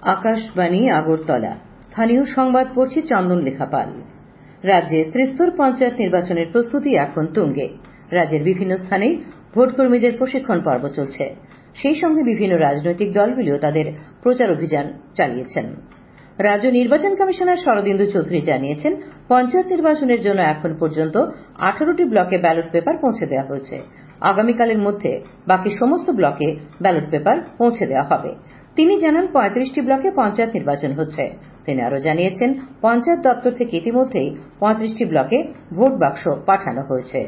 আকাশবাণী আগরতলা। স্থানীয় সংবাদ পড়ছি চন্দন লেখা পাল। রাজ্যে ত্রিস্তর পঞ্চায়েত নির্বাচনের প্রস্তুতি এখন তুঙ্গে। রাজ্যের বিভিন্ন স্থানে ভোটকর্মীদের প্রশিক্ষণ পর্ব চলছে। সেই সঙ্গে বিভিন্ন রাজনৈতিক দলগুলিও তাদের প্রচার অভিযান চালিয়েছেন। রাজ্য নির্বাচন কমিশনার শরদিন্দু চৌধুরী জানিয়েছেন, পঞ্চায়েত নির্বাচনের জন্য এখন পর্যন্ত 18টি ব্লকে ব্যালট পেপার পৌঁছে দেওয়া হয়েছে। আগামীকালের মধ্যে বাকি সমস্ত ব্লকে ব্যালট পেপার পৌঁছে দেওয়া হবে। তিনি জানান, 35টি ব্লকে পঞ্চায়েত নির্বাচন হচ্ছে। তিনি আরও জানিয়েছেন, পঞ্চায়েত দপ্তর থেকে ইতিমধ্যেই 35টি ব্লকে ভোট বাক্স পাঠানো হয়েছে।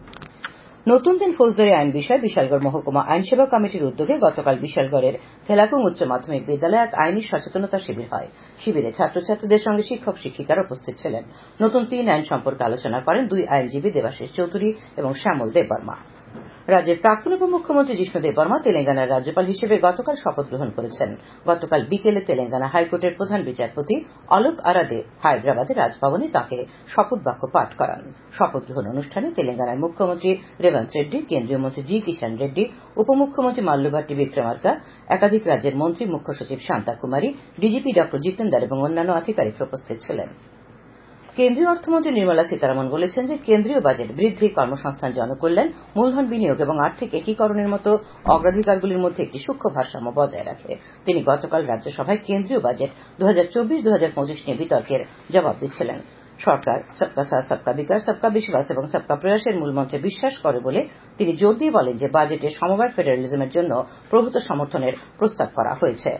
নতুন দিন ফৌজদারি আইন বিষয়ে বিশালগড় মহকুমা আইন সেবা কমিটির উদ্যোগে গতকাল বিশালগড়ের থেলাকুং উচ্চ মাধ্যমিক বিদ্যালয়ে এক আইনি সচেতনতা শিবির হয়। শিবিরে ছাত্রছাত্রীদের সঙ্গে শিক্ষক শিক্ষিকারা উপস্থিত ছিলেন। নতুন 3 আইন সম্পর্কে আলোচনা করেন 2 আইনজীবী দেবাশিস চৌধুরী এবং শ্যামল দেববর্মা। রাজ্যের প্রাক্তন উপমুখ্যমন্ত্রী জিষ্ণু দেববর্মা তেলেঙ্গানার রাজ্যপাল হিসেবে গতকাল শপথ গ্রহণ করেছেন। গতকাল বিকেলে তেলেঙ্গানা হাইকোর্টের প্রধান বিচারপতি অলোক আরাদে হায়দ্রাবাদের রাজভবনে তাঁকে শপথ বাক্য পাঠ করান। শপথ গ্রহণ অনুষ্ঠানে তেলেঙ্গানার মুখ্যমন্ত্রী রেবন্ত রেড্ডি, কেন্দ্রীয় মন্ত্রী জি কিষাণ রেড্ডি, উপমুখ্যমন্ত্রী মাল্লুভাট্টি বিক্রমার্কা, একাধিক রাজ্যের মন্ত্রী, মুখ্য সচিব শান্তা কুমারী, ডিজিপি ড জিতেন্দার এবং অন্যান্য আধিকারিকরা উপস্থিত ছিলেন। কেন্দ্রীয় অর্থমন্ত্রী নির্মলা সীতারামন বলেছেন যে কেন্দ্রীয় বাজেট বৃদ্ধি, কর্মসংস্থান, জনকল্যাণ, মূলধন বিনিয়োগ এবং আর্থিক একীকরণের মতো অগ্রাধিকারগুলির মধ্যে একটি সূক্ষ্ম ভারসাম্য বজায় রাখে। তিনি গতকাল রাজ্যসভায় কেন্দ্রীয় বাজেট 2024-2025 নিয়ে বিতর্কের জবাব দিচ্ছিলেন। সরকার সবকা সাথ, সবকা বিকাশ, সবকা বিশ্বাস এবং সবকা প্রয়াসের মূলমন্ত্রে বিশ্বাস করে বলে তিনি জোর দিয়ে বলেন যে বাজেটে সমবায় ফেডারেলিজমের জন্য প্রভূত সমর্থনের প্রস্তাব করা হয়েছে।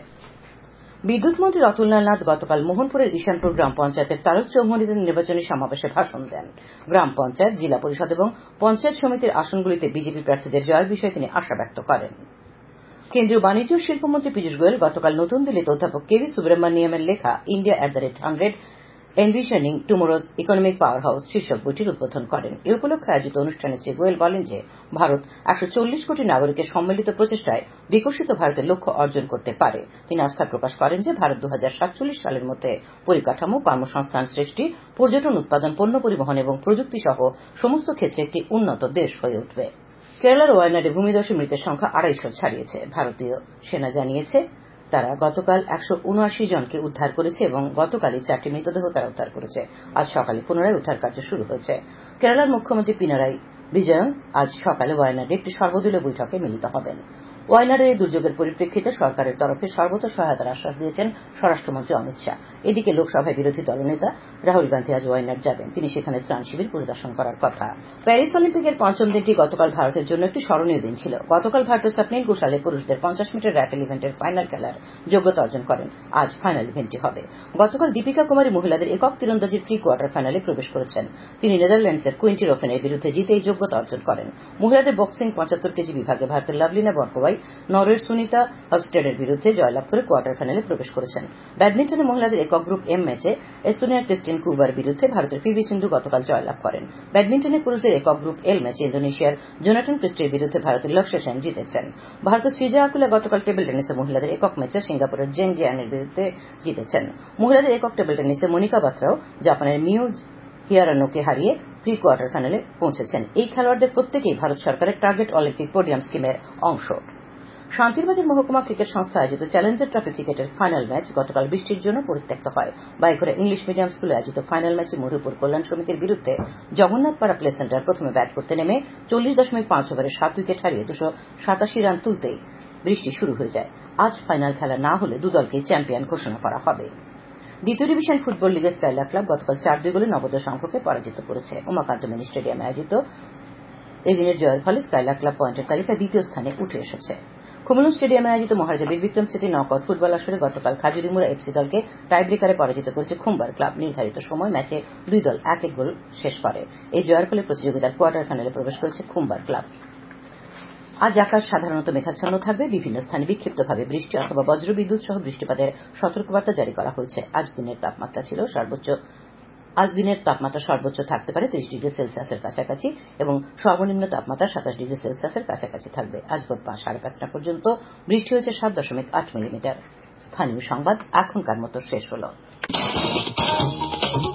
বিদ্যুৎ মন্ত্রী রতনলাল নাথ গতকাল মোহনপুরের ঈশানপুর গ্রাম পঞ্চায়েতের তারক চৌমুহনীতে নির্বাচনী সমাবেশে ভাষণ দেন। গ্রাম পঞ্চায়েত, জিলা পরিষদ এবং পঞ্চায়েত সমিতির আসনগুলিতে বিজেপি প্রার্থীদের জয়ের বিষয়ে তিনি আশা ব্যক্ত করেন। কেন্দ্রীয় বাণিজ্য ও শিল্পমন্ত্রী পীযূষ গোয়েল গতকাল নতুন দিল্লিতে অধ্যাপক কেভি সুব্রহ্মণ্যমের লেখা India @100 envisioning tomorrow's economic powerhouse শীর্ষক বইটির উদ্বোধন করেন। এ উপলক্ষে আয়োজিত অনুষ্ঠানে শ্রী গোয়েল বলেন যে ভারত 140 কোটি নাগরিকের সম্মিলিত প্রচেষ্টায় বিকশিত ভারতের লক্ষ্য অর্জন করতে পারে। তিনি আস্থা প্রকাশ করেন যে ভারত 2047 সালের মধ্যে পরিকাঠামো, কর্মসংস্থান সৃষ্টি, পর্যটন উৎপাদন, পণ্য পরিবহন এবং প্রযুক্তি সহ সমস্ত ক্ষেত্রে একটি উন্নত দেশ হয়ে উঠবে। কেরালার ওয়ায়নাডে ভূমিধসে মৃতের সংখ্যা 250 ছাড়িয়েছে। ভারতীয় সেনা জানিয়েছে তারা গতকাল 179 জনকে উদ্ধার করেছে এবং গতকালই 4টি মৃতদেহ তারা উদ্ধার করেছে। আজ সকালে পুনরায় উদ্ধার কার্য শুরু হয়েছে। কেরালার মুখ্যমন্ত্রী পিনারাই বিজয়ন আজ সকালে ওয়ায়নাডে একটি সর্বদলীয় বৈঠকে মিলিত হবেন। ওয়ায়নাডের এই দুর্যোগের পরিপ্রেক্ষিতে সরকারের তরফে সর্বত সহায়তার আশ্বাস দিয়েছেন স্বরাষ্ট্রমন্ত্রী অমিত শাহ। এদিকে লোকসভায় বিরোধী দলনেতা রাহুল গান্ধী আজ ওয়ায়নাড যাবেন। তিনি সেখানে ত্রাণ শিবির পরিদর্শন করার কথা। প্যারিস অলিম্পিকের 5ম দিনটি গতকাল ভারতের জন্য একটি স্মরণীয় দিন ছিল। গতকাল ভারতের স্বপ্নিল ঘোষালে পুরুষদের 50 মিটার রাইফেল ইভেন্টের ফাইনাল খেলার যোগ্যতা অর্জন করেন। আজ ফাইনাল ইভেন্টটি হবে। গতকাল দীপিকা কুমারী মহিলাদের একক তীরন্দাজির প্রি কোয়ার্টার ফাইনালে প্রবেশ করেছেন। তিনি নেদারল্যান্ডসের কুইন্টি রোফেনের বিরুদ্ধে জিতে এই যোগ্যতা অর্জন করেন। মহিলাদের বক্সিং 75 কেজি বিভাগে ভারতের লাভলিনা বরকোয়াই নরওয়ের সুনিতা হফস্টেডের বিরুদ্ধে জয়লাভ করে কোয়ার্টার ফাইনালে প্রবেশ করেছেন। ব্যাডমিন্টনে মহিলাদের একক গ্রুপ এম ম্যাচে এস্তোনিয়ার ক্রিস্টিন কুবার বিরুদ্ধে ভারতের পিভি সিন্ধু গতকাল জয়লাভ করেন। ব্যাডমিন্টনে পুরুষদের একক গ্রুপ এল ম্যাচে ইন্দোনেশিয়ার জোনাটন ক্রিস্টির বিরুদ্ধে ভারতের লক্ষ্য সেন জিতেছেন। ভারতের সৃজা আকুলা গতকাল টেবিল টেনিসে মহিলাদের একক ম্যাচে সিঙ্গাপুরের জেং জিয়ানের বিরুদ্ধে জিতেছেন। মহিলাদের একক টেবিল টেনিসে মনিকা বাত্রাও জাপানের মিউ হিয়ারানোকে হারিয়ে প্রি কোয়ার্টার ফাইনালে পৌঁছেছেন। এই খেলোয়াড়দের প্রত্যেকেই ভারত সরকারের টার্গেট অলিম্পিক পোডিয়াম স্কিমের অংশ। শান্তিরবাজার মহকুমা ক্রিকেট সংস্থা আয়োজিত চ্যালেঞ্জার ট্রফি ক্রিকেটের ফাইনাল ম্যাচ গতকাল বৃষ্টির জন্য পরিত্যক্ত হয়। বাইঘোড়া ইংলিশ মিডিয়াম স্কুলে আয়োজিত ফাইনাল ম্যাচে মধুপুর কল্যাণ সমিতির বিরুদ্ধে জগন্নাথপাড়া প্লে সেন্টার প্রথমে ব্যাট করতে নেমে 40.5 ওভারে 7 উইকেট হারিয়ে 287 রান তুলতেই বৃষ্টি শুরু হয়ে যায়। আজ ফাইনাল খেলা না হলে দুদলকেই চ্যাম্পিয়ন ঘোষণা করা হবে। দ্বিতীয় ডিভিশন ফুটবল লিগে স্কাইলার ক্লাব গতকাল 4-2 গোলে নবোদয় সংঘকে পরাজিত করেছে। উমাকান্ত মিনি স্টেডিয়ামে আয়োজিত এদিনের জয়ের ফলে স্কাইলার ক্লাব পয়েন্টের তালিকায় দ্বিতীয় স্থানে উঠে এসেছে। খুমুলুং স্টেডিয়ামে আয়োজিত মহারাজা বীর বিক্রম সিটি নকআউট ফুটবল আসরে গতকাল খাজুরিমুড়া এফসি দলকে টাইব্রেকারে পরাজিত করেছে খুম্বার ক্লাব। নির্ধারিত সময় ম্যাচে 2 দল 1-1 গোল শেষ করে। এই জয়ের ফলে প্রতিযোগিতার কোয়ার্টার ফাইনালে প্রবেশ করেছে খুম্বার ক্লাব। আজ আকাশ সাধারণত মেঘাচ্ছন্ন থাকবে। বিভিন্ন স্থানে বিক্ষিপ্তভাবে বৃষ্টি অথবা বজ্রবিদ্যুৎ সহ বৃষ্টিপাতের সতর্কবার্তা জারি করা হয়েছে। আজ দিনের তাপমাত্রা সর্বোচ্চ থাকতে পারে 30 ডিগ্রি সেলসিয়াসের কাছাকাছি এবং সর্বনিম্ন তাপমাত্রা 27 ডিগ্রি সেলসিয়াসের কাছাকাছি থাকবে। আজ ভোর 5:30 পর্যন্ত বৃষ্টি হয়েছে 7.8 মিলিমিটার। স্থানীয় সংবাদ এখনকার মতো শেষ হলো।